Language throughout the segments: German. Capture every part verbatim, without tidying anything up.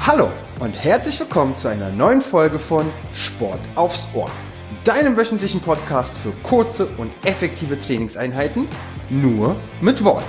Hallo und herzlich willkommen zu einer neuen Folge von Sport aufs Ohr, deinem wöchentlichen Podcast für kurze und effektive Trainingseinheiten, nur mit Worten.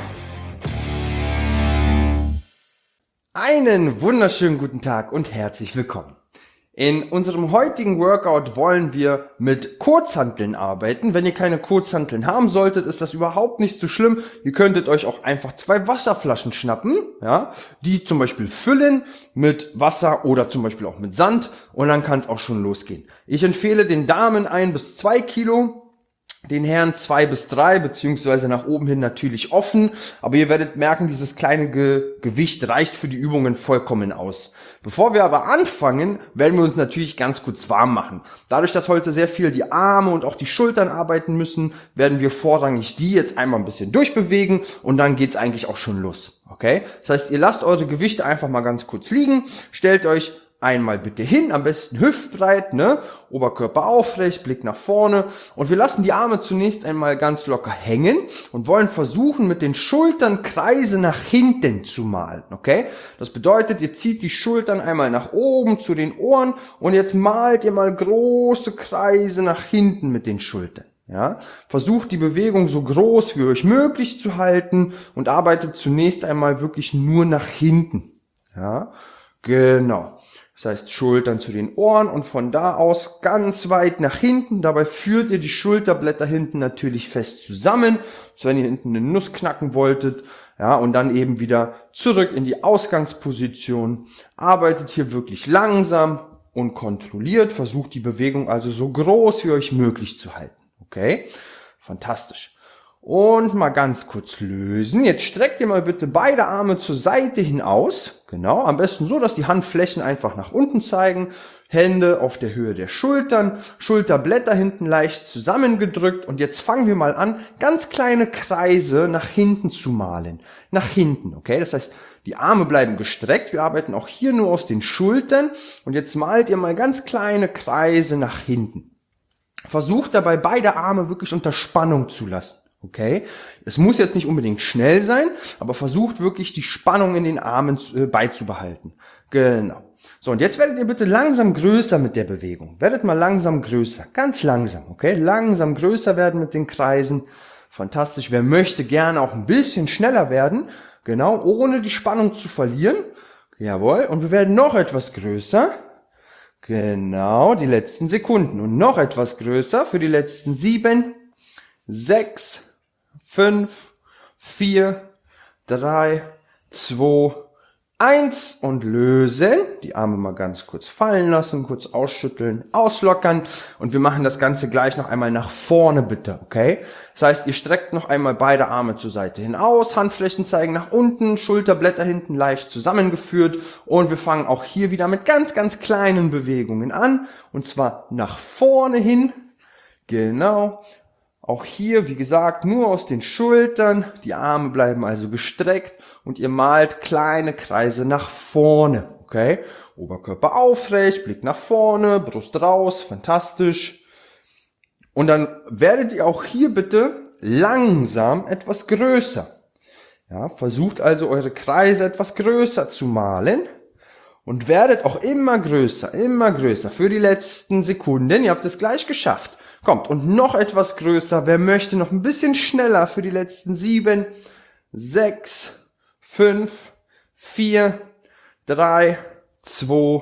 Einen wunderschönen guten Tag und herzlich willkommen. In unserem heutigen Workout wollen wir mit Kurzhanteln arbeiten. Wenn ihr keine Kurzhanteln haben solltet, ist das überhaupt nicht so schlimm. Ihr könntet euch auch einfach zwei Wasserflaschen schnappen, ja, die zum Beispiel füllen mit Wasser oder zum Beispiel auch mit Sand und dann kann es auch schon losgehen. Ich empfehle den Damen ein bis zwei Kilo, den Herren zwei bis drei, beziehungsweise nach oben hin natürlich offen. Aber ihr werdet merken, dieses kleine Ge- Gewicht reicht für die Übungen vollkommen aus. Bevor wir aber anfangen, werden wir uns natürlich ganz kurz warm machen. Dadurch, dass heute sehr viel die Arme und auch die Schultern arbeiten müssen, werden wir vorrangig die jetzt einmal ein bisschen durchbewegen und dann geht's eigentlich auch schon los. Okay? Das heißt, ihr lasst eure Gewichte einfach mal ganz kurz liegen, stellt euch einmal bitte hin, am besten hüftbreit, ne? Oberkörper aufrecht, Blick nach vorne und wir lassen die Arme zunächst einmal ganz locker hängen und wollen versuchen, mit den Schultern Kreise nach hinten zu malen, okay? Das bedeutet, ihr zieht die Schultern einmal nach oben zu den Ohren und jetzt malt ihr mal große Kreise nach hinten mit den Schultern. Ja, versucht die Bewegung so groß wie euch möglich zu halten und arbeitet zunächst einmal wirklich nur nach hinten. Ja, genau. Das heißt, Schultern zu den Ohren und von da aus ganz weit nach hinten. Dabei führt ihr die Schulterblätter hinten natürlich fest zusammen, als wenn ihr hinten eine Nuss knacken wolltet. Ja, und dann eben wieder zurück in die Ausgangsposition. Arbeitet hier wirklich langsam und kontrolliert. Versucht die Bewegung also so groß wie euch möglich zu halten. Okay? Fantastisch. Und mal ganz kurz lösen. Jetzt streckt ihr mal bitte beide Arme zur Seite hin aus. Genau, am besten so, dass die Handflächen einfach nach unten zeigen. Hände auf der Höhe der Schultern, Schulterblätter hinten leicht zusammengedrückt. Und jetzt fangen wir mal an, ganz kleine Kreise nach hinten zu malen. Nach hinten, okay? Das heißt, die Arme bleiben gestreckt. Wir arbeiten auch hier nur aus den Schultern. Und jetzt malt ihr mal ganz kleine Kreise nach hinten. Versucht dabei beide Arme wirklich unter Spannung zu lassen. Okay, es muss jetzt nicht unbedingt schnell sein, aber versucht wirklich die Spannung in den Armen äh, beizubehalten. Genau. So, und jetzt werdet ihr bitte langsam größer mit der Bewegung. Werdet mal langsam größer, ganz langsam, okay? Langsam größer werden mit den Kreisen. Fantastisch. Wer möchte gerne auch ein bisschen schneller werden, genau, ohne die Spannung zu verlieren. Jawohl. Und wir werden noch etwas größer. Genau, die letzten Sekunden. Und noch etwas größer für die letzten sieben, sechs, fünf, vier, drei, zwei, eins und lösen. Die Arme mal ganz kurz fallen lassen, kurz ausschütteln, auslockern und wir machen das Ganze gleich noch einmal nach vorne bitte, okay? Das heißt, ihr streckt noch einmal beide Arme zur Seite hin aus, Handflächen zeigen nach unten, Schulterblätter hinten leicht zusammengeführt und wir fangen auch hier wieder mit ganz, ganz kleinen Bewegungen an und zwar nach vorne hin, genau. Auch hier, wie gesagt, nur aus den Schultern, die Arme bleiben also gestreckt und ihr malt kleine Kreise nach vorne, okay? Oberkörper aufrecht, Blick nach vorne, Brust raus, fantastisch. Und dann werdet ihr auch hier bitte langsam etwas größer. Ja, versucht also eure Kreise etwas größer zu malen und werdet auch immer größer, immer größer für die letzten Sekunden. Ihr habt es gleich geschafft. Kommt, und noch etwas größer. Wer möchte noch ein bisschen schneller für die letzten sieben, sechs, fünf, vier, drei, zwei,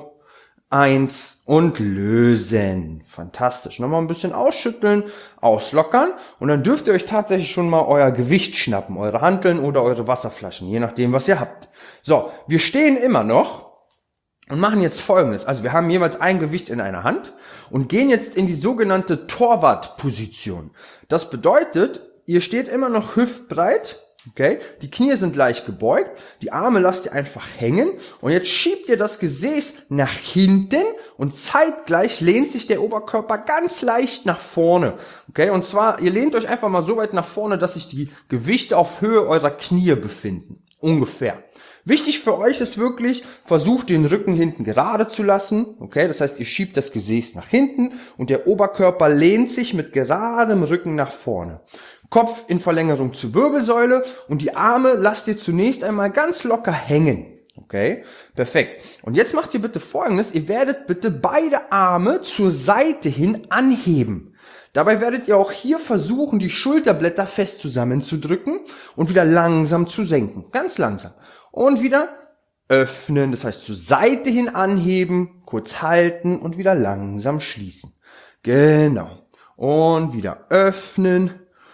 eins und lösen. Fantastisch. Nochmal ein bisschen ausschütteln, auslockern und dann dürft ihr euch tatsächlich schon mal euer Gewicht schnappen, eure Hanteln oder eure Wasserflaschen, je nachdem, was ihr habt. So, wir stehen immer noch. Und machen jetzt Folgendes. Also wir haben jeweils ein Gewicht in einer Hand und gehen jetzt in die sogenannte Torwartposition. Das bedeutet, ihr steht immer noch hüftbreit, okay? Die Knie sind leicht gebeugt, die Arme lasst ihr einfach hängen und jetzt schiebt ihr das Gesäß nach hinten und zeitgleich lehnt sich der Oberkörper ganz leicht nach vorne, okay? Und zwar, ihr lehnt euch einfach mal so weit nach vorne, dass sich die Gewichte auf Höhe eurer Knie befinden. Ungefähr. Wichtig für euch ist wirklich, versucht den Rücken hinten gerade zu lassen, okay, das heißt, ihr schiebt das Gesäß nach hinten und der Oberkörper lehnt sich mit geradem Rücken nach vorne. Kopf in Verlängerung zur Wirbelsäule und die Arme lasst ihr zunächst einmal ganz locker hängen, okay. Okay, perfekt. Und jetzt macht ihr bitte Folgendes, ihr werdet bitte beide Arme zur Seite hin anheben. Dabei werdet ihr auch hier versuchen, die Schulterblätter fest zusammenzudrücken und wieder langsam zu senken. Ganz langsam. Und wieder öffnen, das heißt zur Seite hin anheben, kurz halten und wieder langsam schließen. Genau. Und wieder öffnen,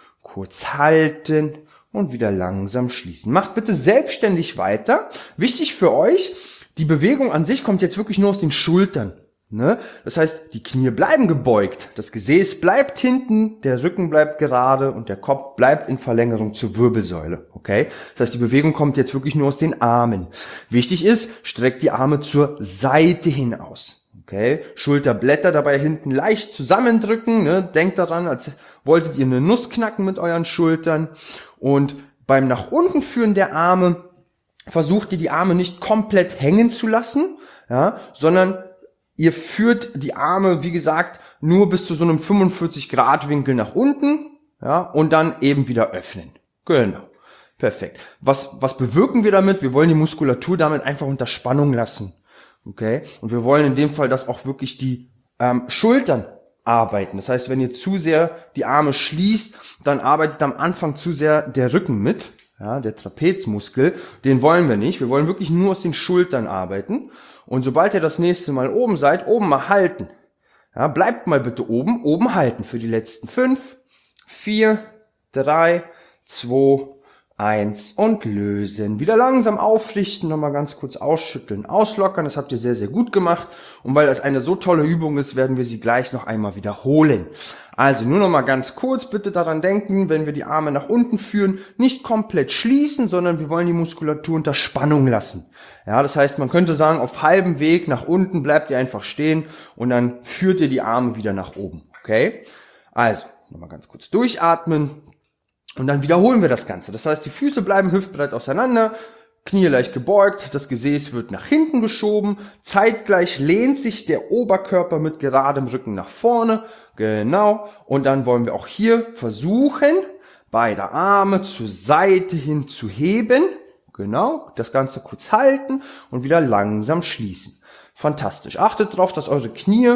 kurz halten und wieder langsam schließen. Macht bitte selbstständig weiter. Wichtig für euch, die Bewegung an sich kommt jetzt wirklich nur aus den Schultern. Ne? Das heißt, die Knie bleiben gebeugt, das Gesäß bleibt hinten, der Rücken bleibt gerade und der Kopf bleibt in Verlängerung zur Wirbelsäule. Okay? Das heißt, die Bewegung kommt jetzt wirklich nur aus den Armen. Wichtig ist, streckt die Arme zur Seite hin aus. Okay? Schulterblätter dabei hinten leicht zusammendrücken. Ne? Denkt daran, als wolltet ihr eine Nuss knacken mit euren Schultern. Und beim nach unten führen der Arme versucht ihr die Arme nicht komplett hängen zu lassen, ja, sondern ihr führt die Arme, wie gesagt, nur bis zu so einem fünfundvierzig Grad Winkel nach unten, ja, und dann eben wieder öffnen. Genau. Perfekt. Was, was bewirken wir damit? Wir wollen die Muskulatur damit einfach unter Spannung lassen. Okay? Und wir wollen in dem Fall, dass auch wirklich die ähm, Schultern arbeiten. Das heißt, wenn ihr zu sehr die Arme schließt, dann arbeitet am Anfang zu sehr der Rücken mit, ja, der Trapezmuskel. Den wollen wir nicht. Wir wollen wirklich nur aus den Schultern arbeiten. Und sobald ihr das nächste Mal oben seid, oben mal halten. Ja, bleibt mal bitte oben, oben halten für die letzten fünf, vier, drei, zwei, eins und lösen. Wieder langsam aufrichten, nochmal ganz kurz ausschütteln, auslockern. Das habt ihr sehr, sehr gut gemacht. Und weil das eine so tolle Übung ist, werden wir sie gleich noch einmal wiederholen. Also nur nochmal ganz kurz, bitte daran denken, wenn wir die Arme nach unten führen, nicht komplett schließen, sondern wir wollen die Muskulatur unter Spannung lassen. Ja, das heißt, man könnte sagen, auf halbem Weg nach unten bleibt ihr einfach stehen und dann führt ihr die Arme wieder nach oben. Okay? Also, nochmal ganz kurz durchatmen. Und dann wiederholen wir das Ganze. Das heißt, die Füße bleiben hüftbreit auseinander, Knie leicht gebeugt, das Gesäß wird nach hinten geschoben, zeitgleich lehnt sich der Oberkörper mit geradem Rücken nach vorne, genau, und dann wollen wir auch hier versuchen, beide Arme zur Seite hin zu heben, genau, das Ganze kurz halten und wieder langsam schließen. Fantastisch. Achtet darauf, dass eure Knie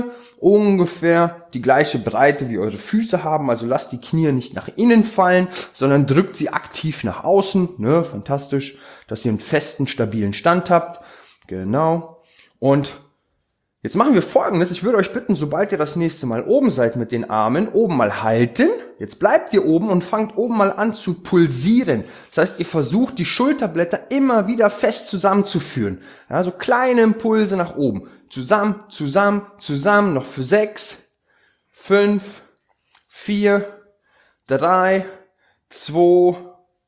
ungefähr die gleiche Breite wie eure Füße haben. Also lasst die Knie nicht nach innen fallen, sondern drückt sie aktiv nach außen. Ne? Fantastisch, dass ihr einen festen, stabilen Stand habt. Genau. Und jetzt machen wir Folgendes. Ich würde euch bitten, sobald ihr das nächste Mal oben seid mit den Armen, oben mal halten. Jetzt bleibt ihr oben und fangt oben mal an zu pulsieren. Das heißt, ihr versucht, die Schulterblätter immer wieder fest zusammenzuführen. Ja, so kleine Impulse nach oben. Zusammen, zusammen, zusammen. Noch für sechs, fünf, vier, drei, zwei,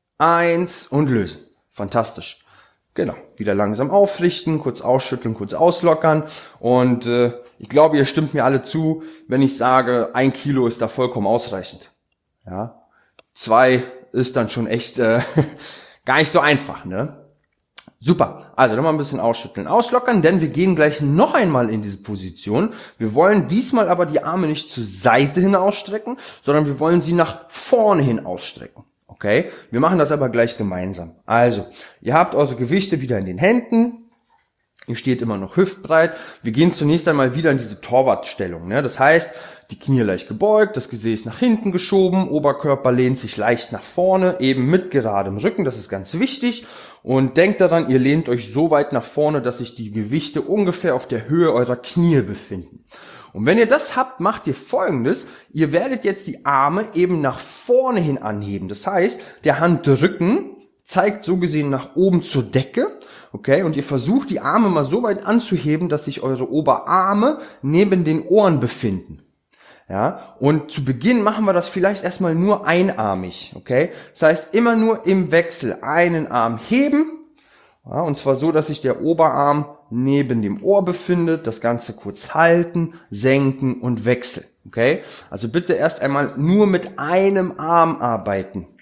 eins und lösen. Fantastisch. Genau, wieder langsam aufrichten, kurz ausschütteln, kurz auslockern und äh, ich glaube, ihr stimmt mir alle zu, wenn ich sage, ein Kilo ist da vollkommen ausreichend. Ja, zwei ist dann schon echt äh, gar nicht so einfach, ne? Super, also nochmal ein bisschen ausschütteln, auslockern, denn wir gehen gleich noch einmal in diese Position. Wir wollen diesmal aber die Arme nicht zur Seite hin ausstrecken, sondern wir wollen sie nach vorne hin ausstrecken. Okay, wir machen das aber gleich gemeinsam. Also, ihr habt eure Gewichte wieder in den Händen. Ihr steht immer noch hüftbreit. Wir gehen zunächst einmal wieder in diese Torwartstellung. Ne? Das heißt, die Knie leicht gebeugt, das Gesäß nach hinten geschoben, Oberkörper lehnt sich leicht nach vorne, eben mit geradem Rücken. Das ist ganz wichtig. Und denkt daran, ihr lehnt euch so weit nach vorne, dass sich die Gewichte ungefähr auf der Höhe eurer Knie befinden. Und wenn ihr das habt, macht ihr Folgendes. Ihr werdet jetzt die Arme eben nach vorne hin anheben. Das heißt, der Handrücken zeigt so gesehen nach oben zur Decke. Okay, und ihr versucht die Arme mal so weit anzuheben, dass sich eure Oberarme neben den Ohren befinden. Ja, und zu Beginn machen wir das vielleicht erstmal nur einarmig. Okay, das heißt immer nur im Wechsel einen Arm heben. Ja, und zwar so, dass sich der Oberarm neben dem Ohr befindet, das Ganze kurz halten, senken und wechseln. Okay? Also bitte erst einmal nur mit einem Arm arbeiten.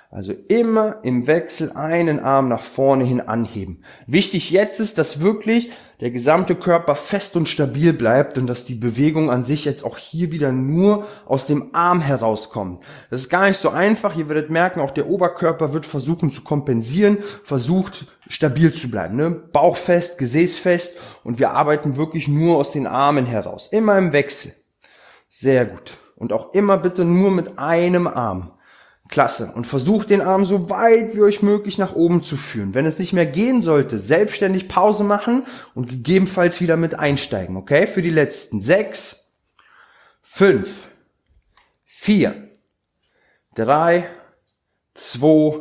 Also immer im Wechsel einen Arm nach vorne hin anheben. Wichtig jetzt ist, dass wirklich der gesamte Körper fest und stabil bleibt und dass die Bewegung an sich jetzt auch hier wieder nur aus dem Arm herauskommt. Das ist gar nicht so einfach. Ihr werdet merken, auch der Oberkörper wird versuchen zu kompensieren, versucht stabil zu bleiben. Ne? Bauch fest, Gesäß fest und wir arbeiten wirklich nur aus den Armen heraus. Immer im Wechsel. Sehr gut. Und auch immer bitte nur mit einem Arm. Klasse. Und versucht den Arm so weit wie euch möglich nach oben zu führen. Wenn es nicht mehr gehen sollte, selbstständig Pause machen und gegebenenfalls wieder mit einsteigen. Okay? Für die letzten. Sechs, fünf, vier, drei, zwei,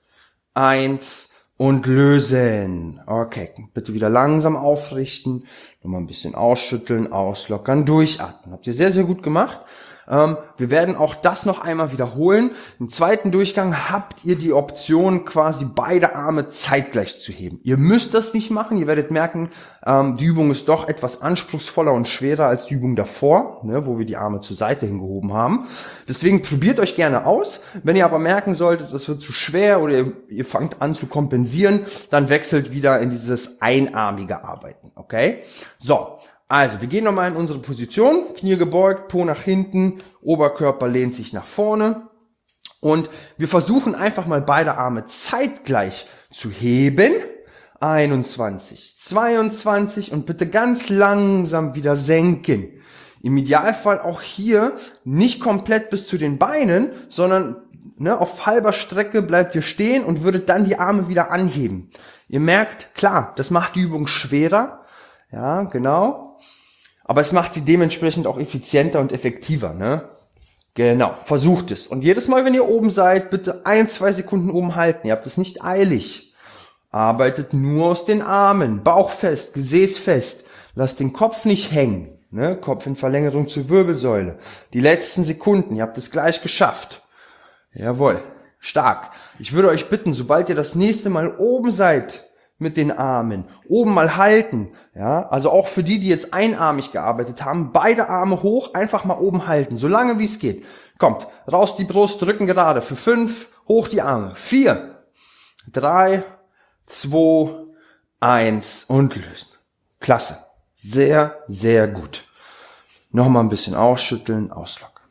eins und lösen. Okay. Bitte wieder langsam aufrichten. Nochmal ein bisschen ausschütteln, auslockern, durchatmen. Habt ihr sehr, sehr gut gemacht. Ähm, wir werden auch das noch einmal wiederholen. Im zweiten Durchgang habt ihr die Option, quasi beide Arme zeitgleich zu heben. Ihr müsst das nicht machen. Ihr werdet merken, ähm, die Übung ist doch etwas anspruchsvoller und schwerer als die Übung davor, ne, wo wir die Arme zur Seite hingehoben haben. Deswegen probiert euch gerne aus. Wenn ihr aber merken solltet, das wird zu schwer oder ihr, ihr fangt an zu kompensieren, dann wechselt wieder in dieses einarmige Arbeiten. Okay? So. Also, wir gehen nochmal in unsere Position, Knie gebeugt, Po nach hinten, Oberkörper lehnt sich nach vorne und wir versuchen einfach mal beide Arme zeitgleich zu heben. einundzwanzig, zweiundzwanzig und bitte ganz langsam wieder senken. Im Idealfall auch hier nicht komplett bis zu den Beinen, sondern ne, auf halber Strecke bleibt ihr stehen und würdet dann die Arme wieder anheben. Ihr merkt, klar, das macht die Übung schwerer, ja, genau. Aber es macht sie dementsprechend auch effizienter und effektiver, ne? Genau, versucht es. Und jedes Mal, wenn ihr oben seid, bitte ein, zwei Sekunden oben halten. Ihr habt es nicht eilig. Arbeitet nur aus den Armen, Bauch fest, Gesäß fest. Lasst den Kopf nicht hängen, ne? Kopf in Verlängerung zur Wirbelsäule. Die letzten Sekunden, ihr habt es gleich geschafft. Jawohl, stark. Ich würde euch bitten, sobald ihr das nächste Mal oben seid, mit den Armen. Oben mal halten. Ja, also auch für die, die jetzt einarmig gearbeitet haben, beide Arme hoch, einfach mal oben halten, so lange wie es geht. Kommt, raus die Brust, Rücken gerade. Für fünf, hoch die Arme. Vier, drei, zwei, eins und lösen. Klasse. Sehr, sehr gut. Nochmal ein bisschen ausschütteln, auslockern.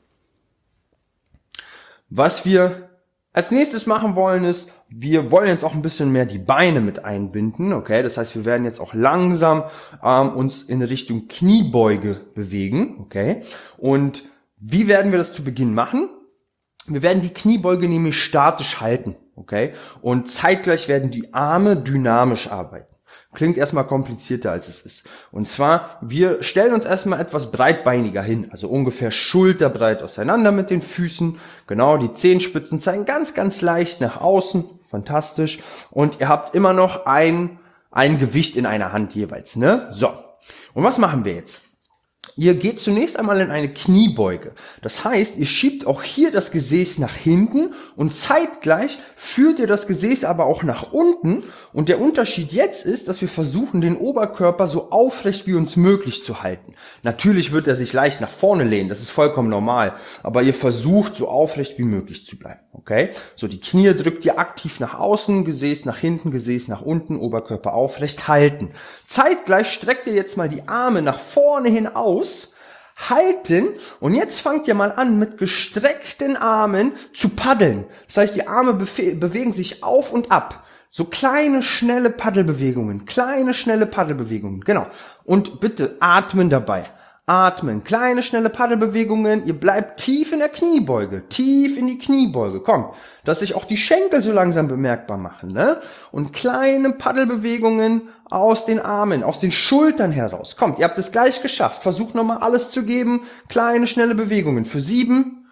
Was wir als nächstes machen wollen ist, wir wollen jetzt auch ein bisschen mehr die Beine mit einbinden, okay? Das heißt, wir werden jetzt auch langsam ähm, uns in Richtung Kniebeuge bewegen, okay? Und wie werden wir das zu Beginn machen? Wir werden die Kniebeuge nämlich statisch halten, okay? Und zeitgleich werden die Arme dynamisch arbeiten. Klingt erstmal komplizierter, als es ist. Und zwar, wir stellen uns erstmal etwas breitbeiniger hin, also ungefähr schulterbreit auseinander mit den Füßen. Genau, die Zehenspitzen zeigen ganz, ganz leicht nach außen. Fantastisch. Und ihr habt immer noch ein, ein Gewicht in einer Hand jeweils, ne? So. Und was machen wir jetzt? Ihr geht zunächst einmal in eine Kniebeuge. Das heißt, ihr schiebt auch hier das Gesäß nach hinten und zeitgleich führt ihr das Gesäß aber auch nach unten. Und der Unterschied jetzt ist, dass wir versuchen, den Oberkörper so aufrecht wie uns möglich zu halten. Natürlich wird er sich leicht nach vorne lehnen, das ist vollkommen normal. Aber ihr versucht, so aufrecht wie möglich zu bleiben. Okay? So, die Knie drückt ihr aktiv nach außen, Gesäß nach hinten, Gesäß nach unten, Oberkörper aufrecht halten. Zeitgleich streckt ihr jetzt mal die Arme nach vorne hin aus, halten und jetzt fangt ihr mal an mit gestreckten Armen zu paddeln. Das heißt, die Arme bewegen sich auf und ab. So kleine, schnelle Paddelbewegungen, kleine, schnelle Paddelbewegungen, genau. Und bitte atmen dabei. Atmen, kleine, schnelle Paddelbewegungen. Ihr bleibt tief in der Kniebeuge, tief in die Kniebeuge. Kommt, dass sich auch die Schenkel so langsam bemerkbar machen, ne? Und kleine Paddelbewegungen aus den Armen, aus den Schultern heraus. Kommt, ihr habt es gleich geschafft. Versucht nochmal alles zu geben. Kleine, schnelle Bewegungen für sieben,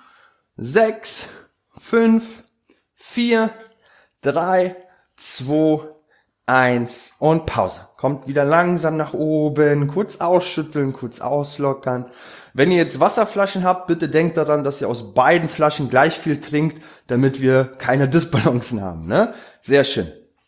sechs, fünf, vier, drei, zwei, eins und Pause. Kommt wieder langsam nach oben, kurz ausschütteln, kurz auslockern. Wenn ihr jetzt Wasserflaschen habt, bitte denkt daran, dass ihr aus beiden Flaschen gleich viel trinkt, damit wir keine Disbalancen haben, ne? Sehr schön.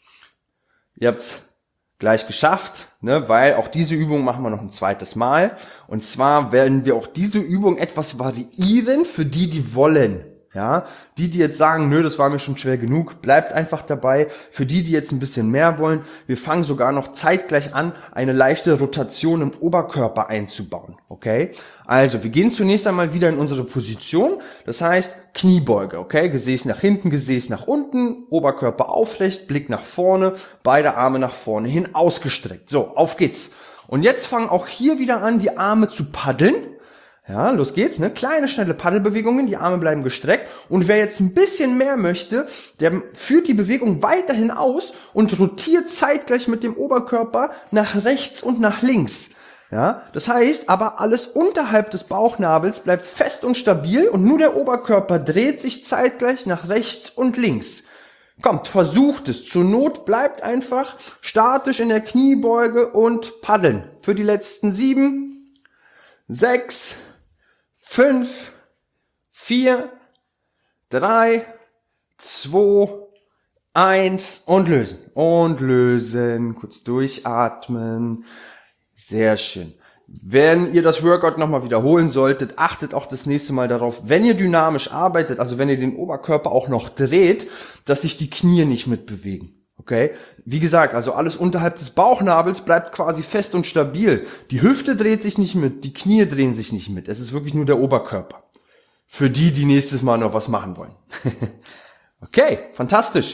Ihr habt's gleich geschafft, ne? Weil auch diese Übung machen wir noch ein zweites Mal. Und zwar werden wir auch diese Übung etwas variieren für die, die wollen. Ja, die, die jetzt sagen, nö, das war mir schon schwer genug, bleibt einfach dabei. Für die, die jetzt ein bisschen mehr wollen, wir fangen sogar noch zeitgleich an, eine leichte Rotation im Oberkörper einzubauen, okay? Also, wir gehen zunächst einmal wieder in unsere Position, das heißt Kniebeuge, okay? Gesäß nach hinten, Gesäß nach unten, Oberkörper aufrecht, Blick nach vorne, beide Arme nach vorne hin ausgestreckt. So, auf geht's. Und jetzt fangen auch hier wieder an, die Arme zu paddeln. Ja, los geht's, ne? Kleine, schnelle Paddelbewegungen, die Arme bleiben gestreckt. Und wer jetzt ein bisschen mehr möchte, der führt die Bewegung weiterhin aus und rotiert zeitgleich mit dem Oberkörper nach rechts und nach links. Ja, das heißt, aber alles unterhalb des Bauchnabels bleibt fest und stabil und nur der Oberkörper dreht sich zeitgleich nach rechts und links. Kommt, versucht es. Zur Not bleibt einfach statisch in der Kniebeuge und paddeln. Für die letzten sieben, sechs, fünf, vier, drei, zwei, eins und lösen. Und lösen. Kurz durchatmen. Sehr schön. Wenn ihr das Workout nochmal wiederholen solltet, achtet auch das nächste Mal darauf, wenn ihr dynamisch arbeitet, also wenn ihr den Oberkörper auch noch dreht, dass sich die Knie nicht mitbewegen. Okay? Wie gesagt, also alles unterhalb des Bauchnabels bleibt quasi fest und stabil. Die Hüfte dreht sich nicht mit, die Knie drehen sich nicht mit. Es ist wirklich nur der Oberkörper. Für die, die nächstes Mal noch was machen wollen. Okay, fantastisch.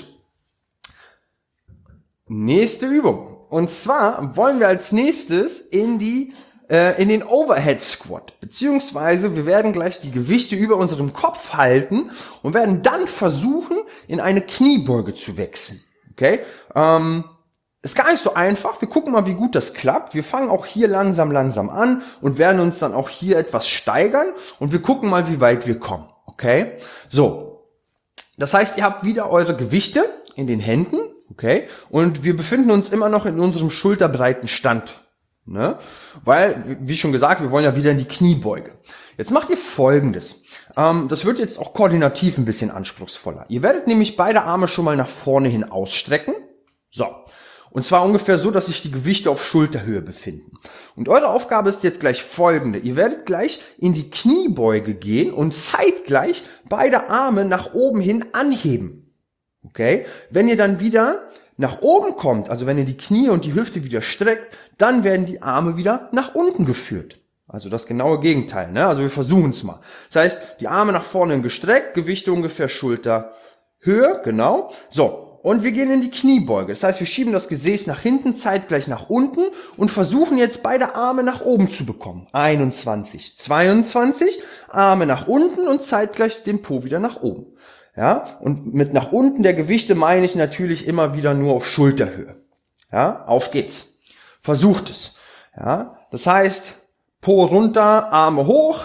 Nächste Übung. Und zwar wollen wir als nächstes in die äh, in den Overhead Squat, beziehungsweise wir werden gleich die Gewichte über unserem Kopf halten und werden dann versuchen, in eine Kniebeuge zu wechseln. Okay, ähm, ist gar nicht so einfach. Wir gucken mal, wie gut das klappt. Wir fangen auch hier langsam, langsam an und werden uns dann auch hier etwas steigern und wir gucken mal, wie weit wir kommen. Okay, so. Das heißt, ihr habt wieder eure Gewichte in den Händen. Okay, und wir befinden uns immer noch in unserem schulterbreiten Stand. Ne? Weil, wie schon gesagt, wir wollen ja wieder in die Kniebeuge. Jetzt macht ihr Folgendes. Ähm, das wird jetzt auch koordinativ ein bisschen anspruchsvoller. Ihr werdet nämlich beide Arme schon mal nach vorne hin ausstrecken. So. Und zwar ungefähr so, dass sich die Gewichte auf Schulterhöhe befinden. Und eure Aufgabe ist jetzt gleich folgende. Ihr werdet gleich in die Kniebeuge gehen und zeitgleich beide Arme nach oben hin anheben. Okay? Wenn ihr dann wieder nach oben kommt, also wenn ihr die Knie und die Hüfte wieder streckt, dann werden die Arme wieder nach unten geführt. Also das genaue Gegenteil, ne? Also wir versuchen es mal. Das heißt, die Arme nach vorne gestreckt, Gewichte ungefähr Schulterhöhe, genau. So, und wir gehen in die Kniebeuge. Das heißt, wir schieben das Gesäß nach hinten, zeitgleich nach unten und versuchen jetzt beide Arme nach oben zu bekommen. einundzwanzig, zweiundzwanzig, Arme nach unten und zeitgleich den Po wieder nach oben. Ja, und mit nach unten der Gewichte meine ich natürlich immer wieder nur auf Schulterhöhe. Ja, auf geht's. Versucht es. Ja, das heißt, Po runter, Arme hoch.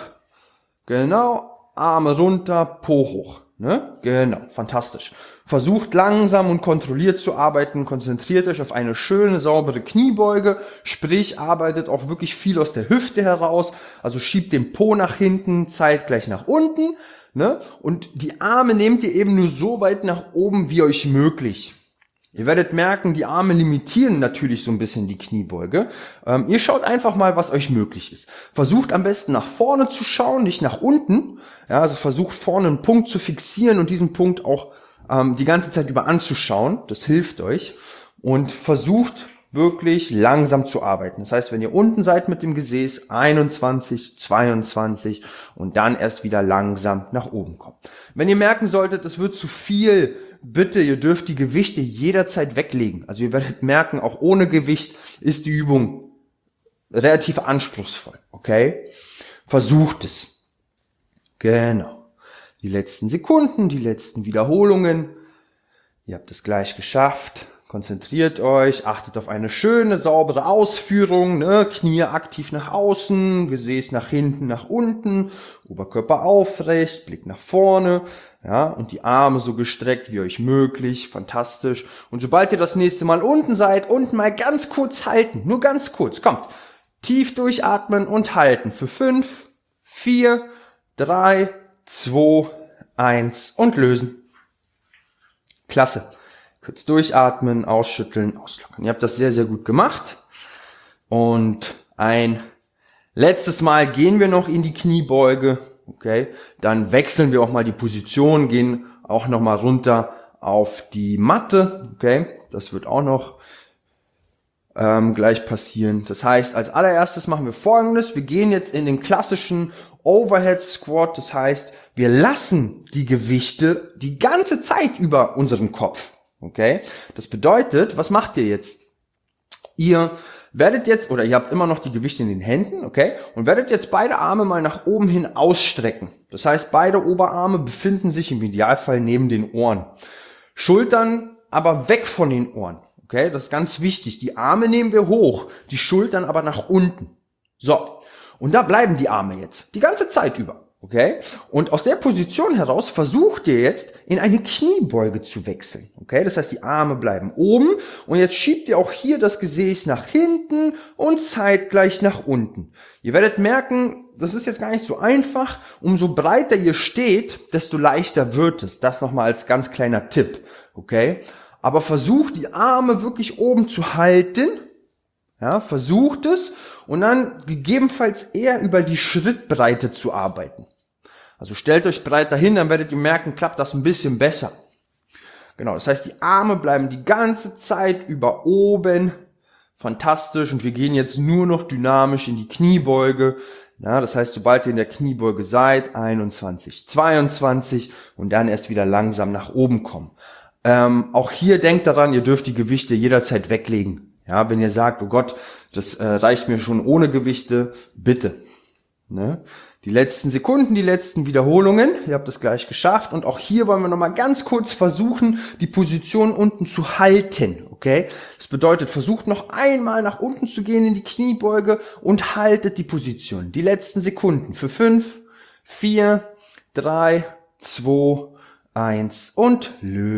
Genau, Arme runter, Po hoch. Ne? Genau, fantastisch. Versucht langsam und kontrolliert zu arbeiten. Konzentriert euch auf eine schöne, saubere Kniebeuge. Sprich, arbeitet auch wirklich viel aus der Hüfte heraus. Also schiebt den Po nach hinten, zeitgleich nach unten. Ne? Und die Arme nehmt ihr eben nur so weit nach oben wie euch möglich. Ihr werdet merken, die Arme limitieren natürlich so ein bisschen die Kniebeuge. Ähm, ihr schaut einfach mal, was euch möglich ist. Versucht am besten nach vorne zu schauen, nicht nach unten. Ja, also versucht vorne einen Punkt zu fixieren und diesen Punkt auch ähm, die ganze Zeit über anzuschauen. Das hilft euch. Und versucht wirklich langsam zu arbeiten. Das heißt, wenn ihr unten seid mit dem Gesäß, einundzwanzig, zweiundzwanzig und dann erst wieder langsam nach oben kommen. Wenn ihr merken solltet, es wird zu viel, bitte, ihr dürft die Gewichte jederzeit weglegen. Also ihr werdet merken, auch ohne Gewicht ist die Übung relativ anspruchsvoll. Okay? Versucht es. Genau. Die letzten Sekunden, die letzten Wiederholungen. Ihr habt es gleich geschafft. Konzentriert euch, achtet auf eine schöne, saubere Ausführung, ne? Knie aktiv nach außen, Gesäß nach hinten, nach unten, Oberkörper aufrecht, Blick nach vorne, ja, und die Arme so gestreckt wie euch möglich, fantastisch. Und sobald ihr das nächste Mal unten seid, unten mal ganz kurz halten, nur ganz kurz, kommt, tief durchatmen und halten für fünf, vier, drei, zwei, eins und lösen. Klasse. Kurz durchatmen, ausschütteln, auslockern. Ihr habt das sehr, sehr gut gemacht. Und ein letztes Mal gehen wir noch in die Kniebeuge. okay, dann wechseln wir auch mal die Position, gehen auch nochmal runter auf die Matte, okay, das wird auch noch ähm, gleich passieren. Das heißt, als allererstes machen wir Folgendes, wir gehen jetzt in den klassischen Overhead Squat, das heißt, wir lassen die Gewichte die ganze Zeit über unseren Kopf, okay. Das bedeutet, was macht ihr jetzt? Ihr werdet jetzt, oder ihr habt immer noch die Gewichte in den Händen, okay, und werdet jetzt beide Arme mal nach oben hin ausstrecken. Das heißt, beide Oberarme befinden sich im Idealfall neben den Ohren. Schultern aber weg von den Ohren, okay, das ist ganz wichtig. Die Arme nehmen wir hoch, die Schultern aber nach unten. So, und da bleiben die Arme jetzt, die ganze Zeit über, okay. Und aus der Position heraus versucht ihr jetzt in eine Kniebeuge zu wechseln, okay. Das heißt, die Arme bleiben oben und jetzt schiebt ihr auch hier das Gesäß nach hinten und zeitgleich nach unten. Ihr werdet merken, das ist jetzt gar nicht so einfach. Umso breiter ihr steht, desto leichter wird es. Das nochmal als ganz kleiner Tipp, okay. Aber versucht die Arme wirklich oben zu halten, ja, versucht es und dann gegebenenfalls eher über die Schrittbreite zu arbeiten. Also stellt euch breiter hin, dann werdet ihr merken, klappt das ein bisschen besser. Genau, das heißt, die Arme bleiben die ganze Zeit über oben. Fantastisch. Und wir gehen jetzt nur noch dynamisch in die Kniebeuge. Ja, das heißt, sobald ihr in der Kniebeuge seid, einundzwanzig, zweiundzwanzig und dann erst wieder langsam nach oben kommen. Ähm, auch hier denkt daran, ihr dürft die Gewichte jederzeit weglegen. Ja, wenn ihr sagt, oh Gott, das äh, reicht mir schon ohne Gewichte, bitte. Ne? Die letzten Sekunden, die letzten Wiederholungen, ihr habt es gleich geschafft und auch hier wollen wir nochmal ganz kurz versuchen, die Position unten zu halten, okay? Das bedeutet, versucht noch einmal nach unten zu gehen in die Kniebeuge und haltet die Position. Die letzten Sekunden für fünf, vier, drei, zwei, eins und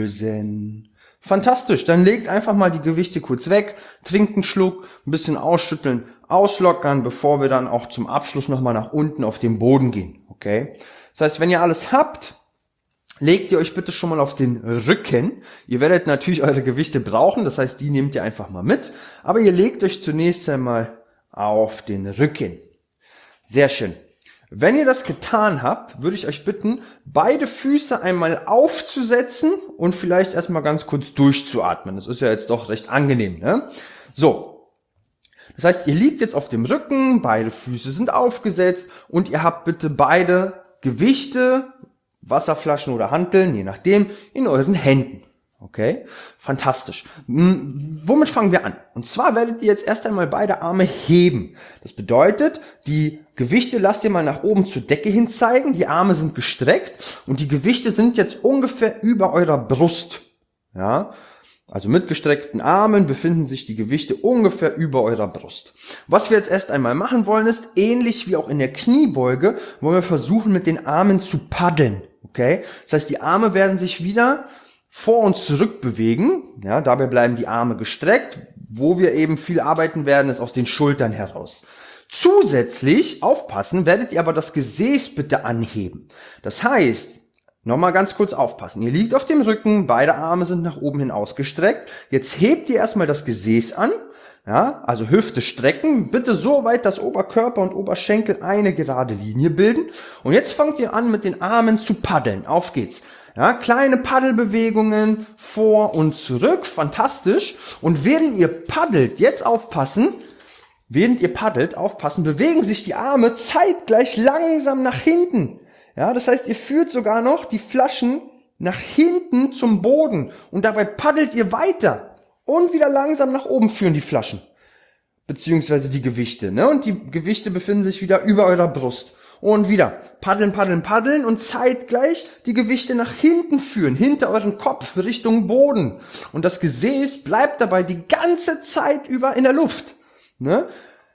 lösen. Fantastisch, dann legt einfach mal die Gewichte kurz weg, trinkt einen Schluck, ein bisschen ausschütteln, auslockern, bevor wir dann auch zum Abschluss nochmal nach unten auf den Boden gehen, okay? Das heißt, wenn ihr alles habt, legt ihr euch bitte schon mal auf den Rücken. Ihr werdet natürlich eure Gewichte brauchen, das heißt, die nehmt ihr einfach mal mit, aber ihr legt euch zunächst einmal auf den Rücken. Sehr schön. Wenn ihr das getan habt, würde ich euch bitten, beide Füße einmal aufzusetzen und vielleicht erstmal ganz kurz durchzuatmen. Das ist ja jetzt doch recht angenehm, ne? So. Das heißt, ihr liegt jetzt auf dem Rücken, beide Füße sind aufgesetzt und ihr habt bitte beide Gewichte, Wasserflaschen oder Hanteln, je nachdem, in euren Händen. Okay, fantastisch. Hm, womit fangen wir an? Und zwar werdet ihr jetzt erst einmal beide Arme heben. Das bedeutet, die Gewichte lasst ihr mal nach oben zur Decke hin zeigen, die Arme sind gestreckt und die Gewichte sind jetzt ungefähr über eurer Brust. Ja, also mit gestreckten Armen befinden sich die Gewichte ungefähr über eurer Brust. Was wir jetzt erst einmal machen wollen ist, ähnlich wie auch in der Kniebeuge, wollen wir versuchen mit den Armen zu paddeln. Okay, das heißt, die Arme werden sich wieder vor und zurück bewegen, ja, dabei bleiben die Arme gestreckt. Wo wir eben viel arbeiten werden, ist aus den Schultern heraus. Zusätzlich, aufpassen, werdet ihr aber das Gesäß bitte anheben. Das heißt, nochmal ganz kurz aufpassen. Ihr liegt auf dem Rücken, beide Arme sind nach oben hin ausgestreckt. Jetzt hebt ihr erstmal das Gesäß an, ja, also Hüfte strecken, bitte so weit, dass Oberkörper und Oberschenkel eine gerade Linie bilden. Und jetzt fangt ihr an, mit den Armen zu paddeln. Auf geht's. Ja, kleine Paddelbewegungen vor und zurück, fantastisch. Und während ihr paddelt, jetzt aufpassen, während ihr paddelt, aufpassen, bewegen sich die Arme zeitgleich langsam nach hinten. Ja, das heißt, ihr führt sogar noch die Flaschen nach hinten zum Boden und dabei paddelt ihr weiter und wieder langsam nach oben führen die Flaschen, beziehungsweise die Gewichte, ne? Und die Gewichte befinden sich wieder über eurer Brust. Und wieder paddeln, paddeln, paddeln und zeitgleich die Gewichte nach hinten führen, hinter euren Kopf, Richtung Boden. Und das Gesäß bleibt dabei die ganze Zeit über in der Luft. Ne?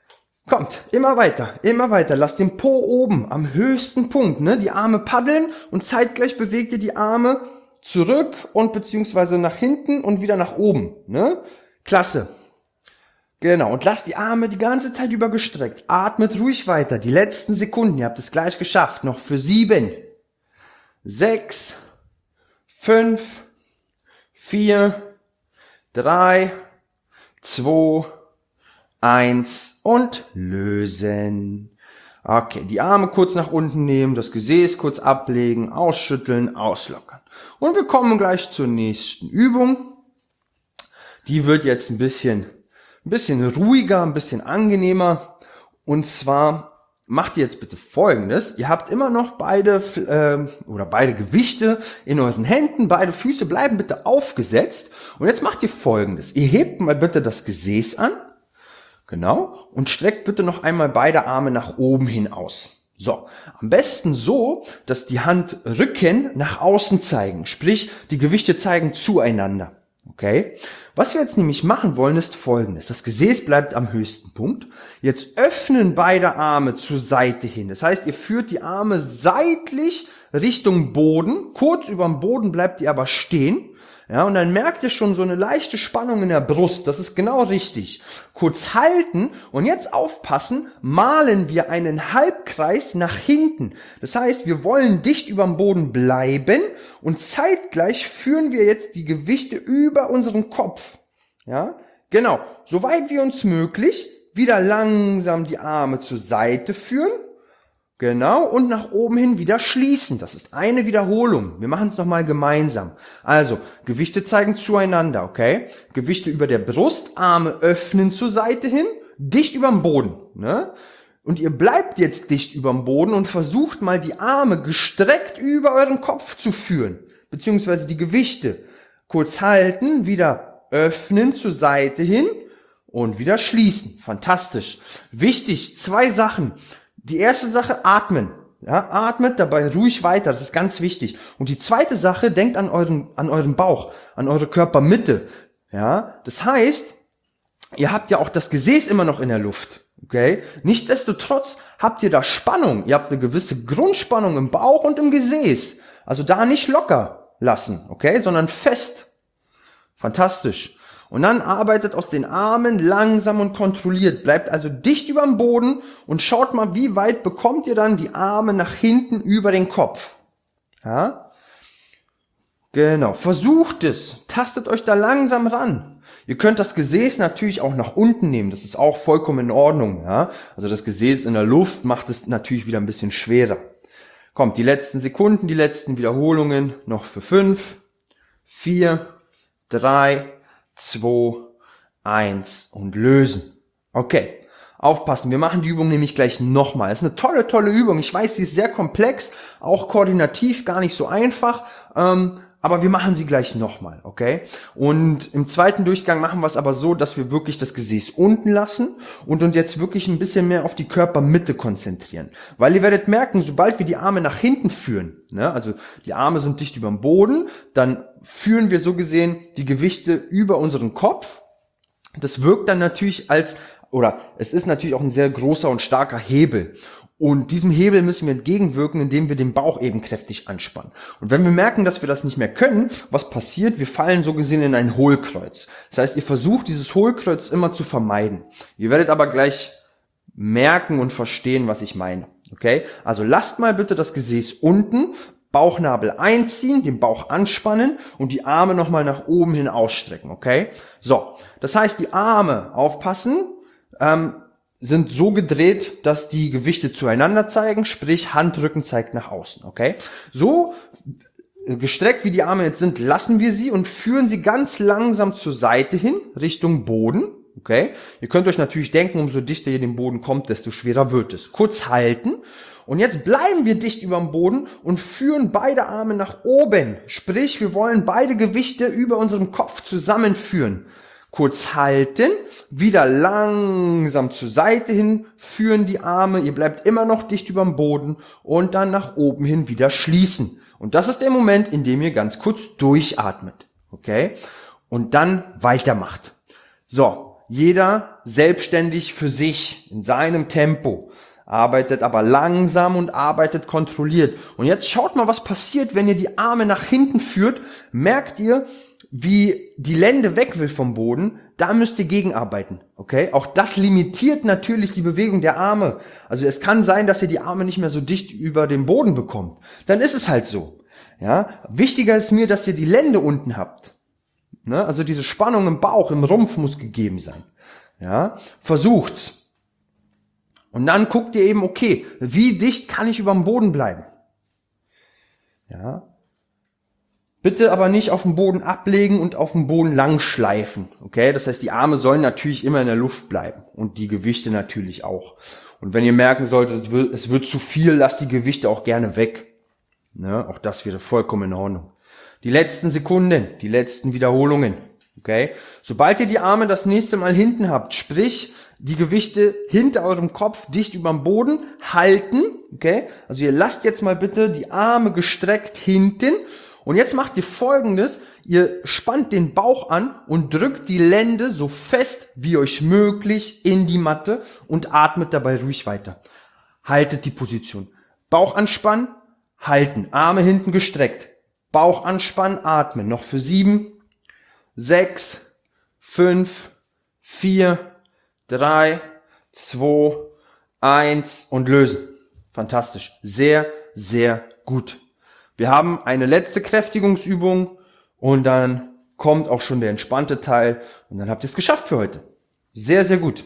Kommt, immer weiter, immer weiter. Lasst den Po oben, am höchsten Punkt. Ne? Die Arme paddeln und zeitgleich bewegt ihr die Arme zurück und beziehungsweise nach hinten und wieder nach oben. Ne? Klasse. Genau, und lasst die Arme die ganze Zeit über gestreckt. Atmet ruhig weiter. Die letzten Sekunden, ihr habt es gleich geschafft. Noch für sieben, sechs, fünf, vier, drei, zwei, eins und lösen. Okay, die Arme kurz nach unten nehmen, das Gesäß kurz ablegen, ausschütteln, auslockern. Und wir kommen gleich zur nächsten Übung. Die wird jetzt ein bisschen, ein bisschen ruhiger, ein bisschen angenehmer. Und zwar macht ihr jetzt bitte Folgendes. Ihr habt immer noch beide äh, oder beide Gewichte in euren Händen. Beide Füße bleiben bitte aufgesetzt. Und jetzt macht ihr Folgendes. Ihr hebt mal bitte das Gesäß an. Genau. Und streckt bitte noch einmal beide Arme nach oben hin aus. So, am besten so, dass die Handrücken nach außen zeigen. Sprich, die Gewichte zeigen zueinander. Okay? Was wir jetzt nämlich machen wollen, ist Folgendes. Das Gesäß bleibt am höchsten Punkt. Jetzt öffnen beide Arme zur Seite hin. Das heißt, ihr führt die Arme seitlich Richtung Boden. Kurz über dem Boden bleibt ihr aber stehen. Ja, und dann merkt ihr schon so eine leichte Spannung in der Brust. Das ist genau richtig. Kurz halten und jetzt aufpassen, malen wir einen Halbkreis nach hinten. Das heißt, wir wollen dicht über dem Boden bleiben und zeitgleich führen wir jetzt die Gewichte über unseren Kopf. Ja, genau. Soweit wie uns möglich, wieder langsam die Arme zur Seite führen. Genau, und nach oben hin wieder schließen. Das ist eine Wiederholung. Wir machen es nochmal gemeinsam. Also, Gewichte zeigen zueinander, okay? Gewichte über der Brust, Arme öffnen zur Seite hin, dicht überm Boden, ne? Und ihr bleibt jetzt dicht überm Boden und versucht mal die Arme gestreckt über euren Kopf zu führen, beziehungsweise die Gewichte. Kurz halten, wieder öffnen zur Seite hin und wieder schließen. Fantastisch. Wichtig, zwei Sachen. Die erste Sache, atmen. Ja, atmet dabei ruhig weiter, das ist ganz wichtig. Und die zweite Sache, denkt an euren, an euren Bauch, an eure Körpermitte. Ja, das heißt, ihr habt ja auch das Gesäß immer noch in der Luft. Okay? Nichtsdestotrotz habt ihr da Spannung. Ihr habt eine gewisse Grundspannung im Bauch und im Gesäß. Also da nicht locker lassen, okay, sondern fest. Fantastisch. Und dann arbeitet aus den Armen langsam und kontrolliert. Bleibt also dicht über dem Boden und schaut mal, wie weit bekommt ihr dann die Arme nach hinten über den Kopf. Ja? Genau. Versucht es. Tastet euch da langsam ran. Ihr könnt das Gesäß natürlich auch nach unten nehmen. Das ist auch vollkommen in Ordnung. Ja? Also das Gesäß in der Luft macht es natürlich wieder ein bisschen schwerer. Kommt, die letzten Sekunden, die letzten Wiederholungen noch für fünf, vier, drei, zwei, eins und lösen. Okay, aufpassen, wir machen die Übung nämlich gleich nochmal. Das ist eine tolle, tolle Übung. Ich weiß, sie ist sehr komplex, auch koordinativ gar nicht so einfach, ähm, aber wir machen sie gleich nochmal, okay? Und im zweiten Durchgang machen wir es aber so, dass wir wirklich das Gesäß unten lassen und uns jetzt wirklich ein bisschen mehr auf die Körpermitte konzentrieren. Weil ihr werdet merken, sobald wir die Arme nach hinten führen, ne, also die Arme sind dicht über dem Boden, dann führen wir so gesehen die Gewichte über unseren Kopf. Das wirkt dann natürlich als, oder es ist natürlich auch ein sehr großer und starker Hebel. Und diesem Hebel müssen wir entgegenwirken, indem wir den Bauch eben kräftig anspannen. Und wenn wir merken, dass wir das nicht mehr können, was passiert? Wir fallen so gesehen in ein Hohlkreuz. Das heißt, ihr versucht, dieses Hohlkreuz immer zu vermeiden. Ihr werdet aber gleich merken und verstehen, was ich meine. Okay? Also lasst mal bitte das Gesäß unten, Bauchnabel einziehen, den Bauch anspannen und die Arme nochmal nach oben hin ausstrecken. Okay? So, das heißt, die Arme, aufpassen, ähm, sind so gedreht, dass die Gewichte zueinander zeigen, sprich Handrücken zeigt nach außen, okay? So gestreckt wie die Arme jetzt sind, lassen wir sie und führen sie ganz langsam zur Seite hin, Richtung Boden, okay? Ihr könnt euch natürlich denken, umso dichter ihr den Boden kommt, desto schwerer wird es. Kurz halten und jetzt bleiben wir dicht über dem Boden und führen beide Arme nach oben, sprich wir wollen beide Gewichte über unserem Kopf zusammenführen. Kurz halten, wieder langsam zur Seite hin, führen die Arme, ihr bleibt immer noch dicht über dem Boden und dann nach oben hin wieder schließen. Und das ist der Moment, in dem ihr ganz kurz durchatmet, okay? Und dann weitermacht. So, jeder selbstständig für sich, in seinem Tempo, arbeitet aber langsam und arbeitet kontrolliert. Und jetzt schaut mal, was passiert, wenn ihr die Arme nach hinten führt, merkt ihr, wie die Lende weg will vom Boden, da müsst ihr gegenarbeiten, okay? Auch das limitiert natürlich die Bewegung der Arme. Also es kann sein, dass ihr die Arme nicht mehr so dicht über den Boden bekommt. Dann ist es halt so, ja? Wichtiger ist mir, dass ihr die Lende unten habt, ne? Also diese Spannung im Bauch, im Rumpf muss gegeben sein, ja? Versucht's. Und dann guckt ihr eben, okay, wie dicht kann ich über dem Boden bleiben? Ja. Bitte aber nicht auf dem Boden ablegen und auf dem Boden lang schleifen. Okay, das heißt, die Arme sollen natürlich immer in der Luft bleiben und die Gewichte natürlich auch. Und wenn ihr merken solltet, es wird, es wird zu viel, lasst die Gewichte auch gerne weg. Ne? Auch das wäre vollkommen in Ordnung. Die letzten Sekunden, die letzten Wiederholungen. Okay, sobald ihr die Arme das nächste Mal hinten habt, sprich die Gewichte hinter eurem Kopf dicht über dem Boden halten. Okay, also ihr lasst jetzt mal bitte die Arme gestreckt hinten. Und jetzt macht ihr Folgendes, ihr spannt den Bauch an und drückt die Lende so fest wie euch möglich in die Matte und atmet dabei ruhig weiter. Haltet die Position. Bauch anspannen, halten, Arme hinten gestreckt. Bauch anspannen, atmen. Noch für sieben, sechs, fünf, vier, drei, zwei, eins und lösen. Fantastisch. Sehr, sehr gut. Wir haben eine letzte Kräftigungsübung und dann kommt auch schon der entspannte Teil und dann habt ihr es geschafft für heute. Sehr, sehr gut.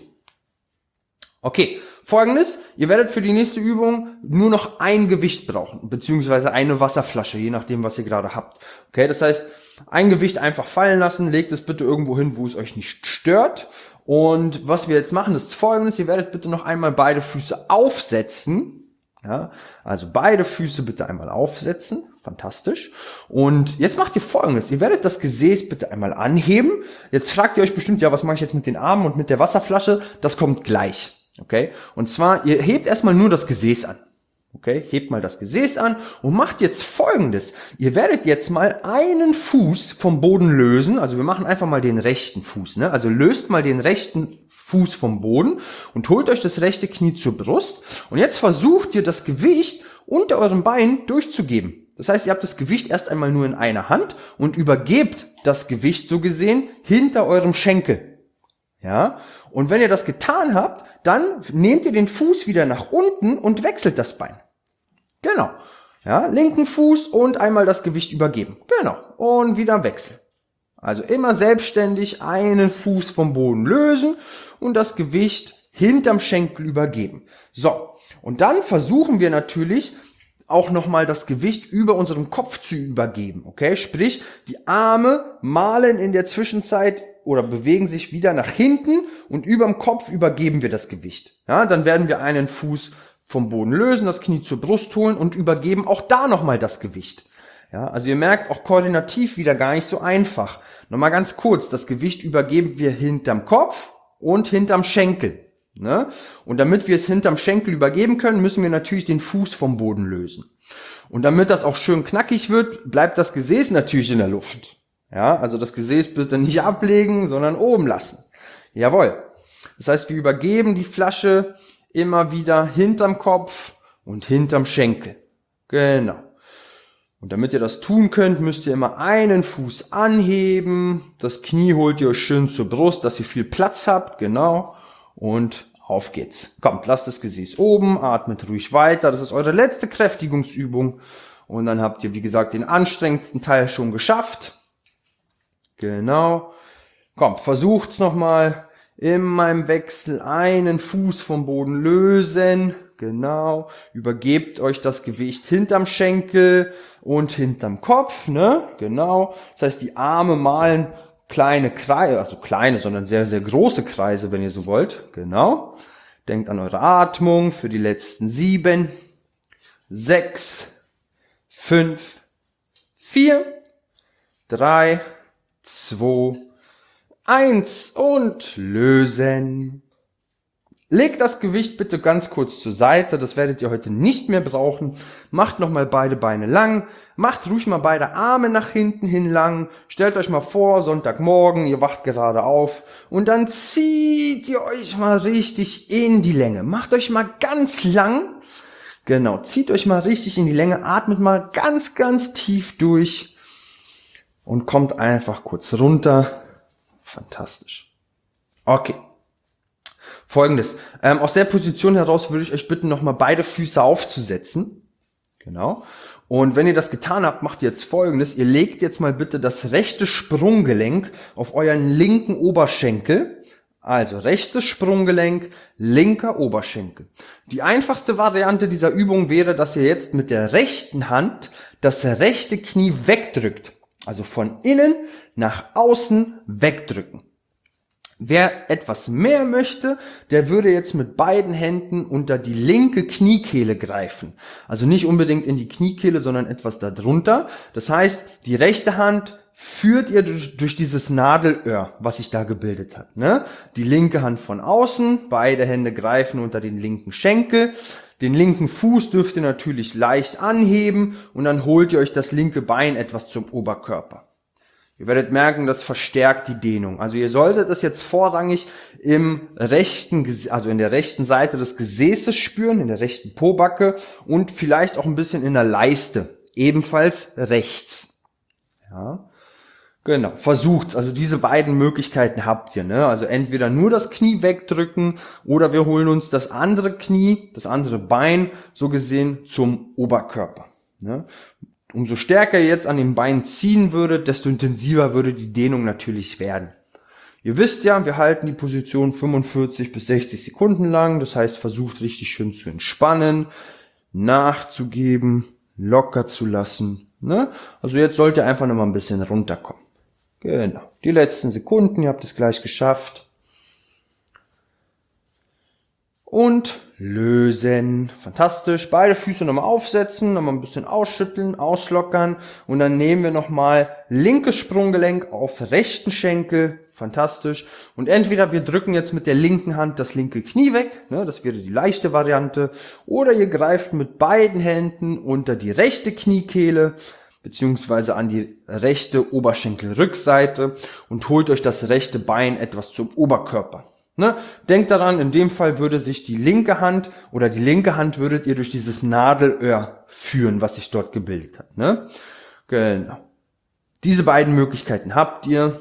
Okay, Folgendes, ihr werdet für die nächste Übung nur noch ein Gewicht brauchen, beziehungsweise eine Wasserflasche, je nachdem, was ihr gerade habt. Okay, das heißt, ein Gewicht einfach fallen lassen, legt es bitte irgendwo hin, wo es euch nicht stört. Und was wir jetzt machen, ist Folgendes, ihr werdet bitte noch einmal beide Füße aufsetzen. Ja, also beide Füße bitte einmal aufsetzen. Fantastisch. Und jetzt macht ihr Folgendes. Ihr werdet das Gesäß bitte einmal anheben. Jetzt fragt ihr euch bestimmt, ja, was mache ich jetzt mit den Armen und mit der Wasserflasche? Das kommt gleich. Okay? Und zwar, ihr hebt erstmal nur das Gesäß an. Okay? Hebt mal das Gesäß an und macht jetzt Folgendes. Ihr werdet jetzt mal einen Fuß vom Boden lösen. Also wir machen einfach mal den rechten Fuß. Ne? Also löst mal den rechten Fuß vom Boden und holt euch das rechte Knie zur Brust. Und jetzt versucht ihr das Gewicht unter eurem Bein durchzugeben. Das heißt, ihr habt das Gewicht erst einmal nur in einer Hand und übergebt das Gewicht so gesehen hinter eurem Schenkel. Ja? Und wenn ihr das getan habt, dann nehmt ihr den Fuß wieder nach unten und wechselt das Bein. Genau. Ja, linken Fuß und einmal das Gewicht übergeben. Genau. Und wieder wechseln. Also immer selbstständig einen Fuß vom Boden lösen und das Gewicht hinterm Schenkel übergeben. So, und dann versuchen wir natürlich auch nochmal das Gewicht über unserem Kopf zu übergeben. Okay, sprich, die Arme malen in der Zwischenzeit oder bewegen sich wieder nach hinten und überm Kopf übergeben wir das Gewicht. Ja, dann werden wir einen Fuß vom Boden lösen, das Knie zur Brust holen und übergeben auch da nochmal das Gewicht. Ja, also ihr merkt, auch koordinativ wieder gar nicht so einfach. Nochmal ganz kurz, das Gewicht übergeben wir hinterm Kopf und hinterm Schenkel. Ne? Und damit wir es hinterm Schenkel übergeben können, müssen wir natürlich den Fuß vom Boden lösen. Und damit das auch schön knackig wird, bleibt das Gesäß natürlich in der Luft. Ja, also das Gesäß bitte nicht ablegen, sondern oben lassen. Jawohl. Das heißt, wir übergeben die Flasche immer wieder hinterm Kopf und hinterm Schenkel. Genau. Und damit ihr das tun könnt, müsst ihr immer einen Fuß anheben. Das Knie holt ihr euch schön zur Brust, dass ihr viel Platz habt. Genau. Und auf geht's. Kommt, lasst das Gesäß oben, atmet ruhig weiter. Das ist eure letzte Kräftigungsübung. Und dann habt ihr, wie gesagt, den anstrengendsten Teil schon geschafft. Genau. Kommt, versucht's nochmal. Immer im Wechsel einen Fuß vom Boden lösen. Genau. Übergebt euch das Gewicht hinterm Schenkel und hinterm Kopf, ne? Genau. Das heißt, die Arme malen kleine Kreise, also kleine, sondern sehr, sehr große Kreise, wenn ihr so wollt. Genau. Denkt an eure Atmung für die letzten sieben, sechs, fünf, vier, drei, zwei, eins und lösen. Legt das Gewicht bitte ganz kurz zur Seite, das werdet ihr heute nicht mehr brauchen. Macht nochmal beide Beine lang, macht ruhig mal beide Arme nach hinten hin lang. Stellt euch mal vor, Sonntagmorgen, ihr wacht gerade auf und dann zieht ihr euch mal richtig in die Länge. Macht euch mal ganz lang, genau, zieht euch mal richtig in die Länge, atmet mal ganz, ganz tief durch und kommt einfach kurz runter. Fantastisch. Okay. Folgendes, ähm, aus der Position heraus würde ich euch bitten, nochmal beide Füße aufzusetzen. Genau. Und wenn ihr das getan habt, macht ihr jetzt Folgendes. Ihr legt jetzt mal bitte das rechte Sprunggelenk auf euren linken Oberschenkel. Also rechtes Sprunggelenk, linker Oberschenkel. Die einfachste Variante dieser Übung wäre, dass ihr jetzt mit der rechten Hand das rechte Knie wegdrückt. Also von innen nach außen wegdrücken. Wer etwas mehr möchte, der würde jetzt mit beiden Händen unter die linke Kniekehle greifen. Also nicht unbedingt in die Kniekehle, sondern etwas darunter. Das heißt, die rechte Hand führt ihr durch, durch dieses Nadelöhr, was sich da gebildet hat. Ne? Die linke Hand von außen, beide Hände greifen unter den linken Schenkel. Den linken Fuß dürft ihr natürlich leicht anheben und dann holt ihr euch das linke Bein etwas zum Oberkörper. Ihr werdet merken, das verstärkt die Dehnung. Also ihr solltet es jetzt vorrangig im rechten, also in der rechten Seite des Gesäßes spüren, in der rechten Pobacke und vielleicht auch ein bisschen in der Leiste, ebenfalls rechts. Ja, genau. Versucht's. Also diese beiden Möglichkeiten habt ihr, ne? Also entweder nur das Knie wegdrücken oder wir holen uns das andere Knie, das andere Bein, so gesehen zum Oberkörper. Ne? Umso stärker ihr jetzt an dem Bein ziehen würdet, desto intensiver würde die Dehnung natürlich werden. Ihr wisst ja, wir halten die Position fünfundvierzig bis sechzig Sekunden lang. Das heißt, versucht richtig schön zu entspannen, nachzugeben, locker zu lassen. Ne? Also jetzt sollt ihr einfach noch mal ein bisschen runterkommen. Genau. Die letzten Sekunden, ihr habt es gleich geschafft. Und lösen. Fantastisch. Beide Füße nochmal aufsetzen, nochmal ein bisschen ausschütteln, auslockern. Und dann nehmen wir nochmal linkes Sprunggelenk auf rechten Schenkel. Fantastisch. Und entweder wir drücken jetzt mit der linken Hand das linke Knie weg, ne, das wäre die leichte Variante. Oder ihr greift mit beiden Händen unter die rechte Kniekehle, beziehungsweise an die rechte Oberschenkelrückseite und holt euch das rechte Bein etwas zum Oberkörper. Ne? Denkt daran, in dem Fall würde sich die linke Hand oder die linke Hand würdet ihr durch dieses Nadelöhr führen, was sich dort gebildet hat. Ne? Genau. Diese beiden Möglichkeiten habt ihr.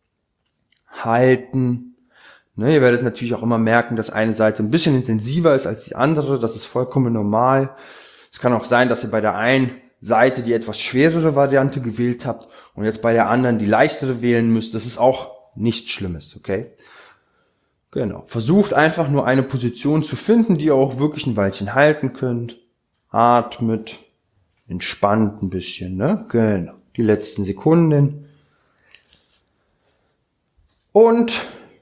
Halten. Ne? Ihr werdet natürlich auch immer merken, dass eine Seite ein bisschen intensiver ist als die andere. Das ist vollkommen normal. Es kann auch sein, dass ihr bei der einen Seite die etwas schwerere Variante gewählt habt und jetzt bei der anderen die leichtere wählen müsst. Das ist auch nichts Schlimmes, okay? Genau. Versucht einfach nur eine Position zu finden, die ihr auch wirklich ein Weilchen halten könnt. Atmet. Entspannt ein bisschen, ne? Genau. Die letzten Sekunden. Und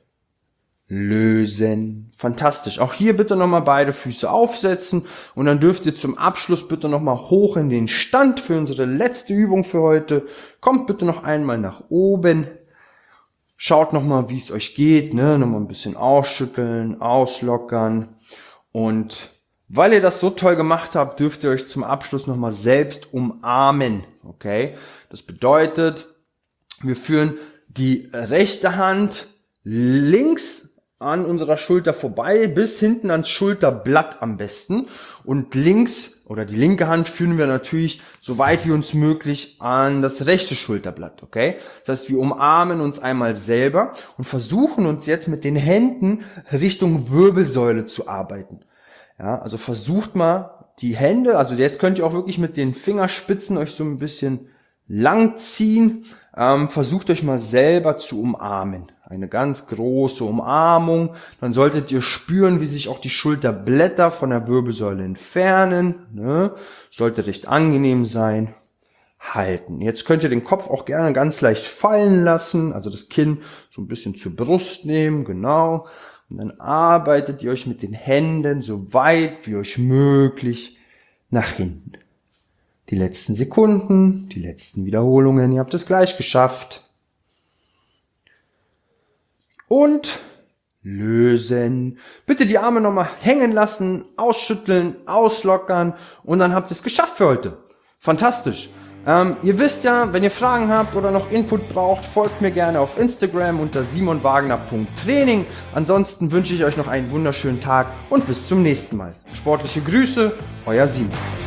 lösen. Fantastisch. Auch hier bitte nochmal beide Füße aufsetzen und dann dürft ihr zum Abschluss bitte nochmal hoch in den Stand für unsere letzte Übung für heute. Kommt bitte noch einmal nach oben. Schaut nochmal, wie es euch geht, ne? Nochmal ein bisschen ausschütteln, auslockern. Und weil ihr das so toll gemacht habt, dürft ihr euch zum Abschluss nochmal selbst umarmen. Okay? Das bedeutet, wir führen die rechte Hand links an unserer Schulter vorbei, bis hinten ans Schulterblatt am besten. Und links oder die linke Hand führen wir natürlich so weit wie uns möglich an das rechte Schulterblatt, okay? Das heißt, wir umarmen uns einmal selber und versuchen uns jetzt mit den Händen Richtung Wirbelsäule zu arbeiten. Ja, also versucht mal die Hände, also jetzt könnt ihr auch wirklich mit den Fingerspitzen euch so ein bisschen lang ziehen. Ähm, versucht euch mal selber zu umarmen. Eine ganz große Umarmung. Dann solltet ihr spüren, wie sich auch die Schulterblätter von der Wirbelsäule entfernen. Ne? Sollte recht angenehm sein. Halten. Jetzt könnt ihr den Kopf auch gerne ganz leicht fallen lassen. Also das Kinn so ein bisschen zur Brust nehmen. Genau. Und dann arbeitet ihr euch mit den Händen so weit wie euch möglich nach hinten. Die letzten Sekunden, die letzten Wiederholungen. Ihr habt es gleich geschafft. Und lösen. Bitte die Arme nochmal hängen lassen, ausschütteln, auslockern und dann habt ihr es geschafft für heute. Fantastisch. Ähm, ihr wisst ja, wenn ihr Fragen habt oder noch Input braucht, folgt mir gerne auf Instagram unter simon wagner punkt training. Ansonsten wünsche ich euch noch einen wunderschönen Tag und bis zum nächsten Mal. Sportliche Grüße, euer Simon.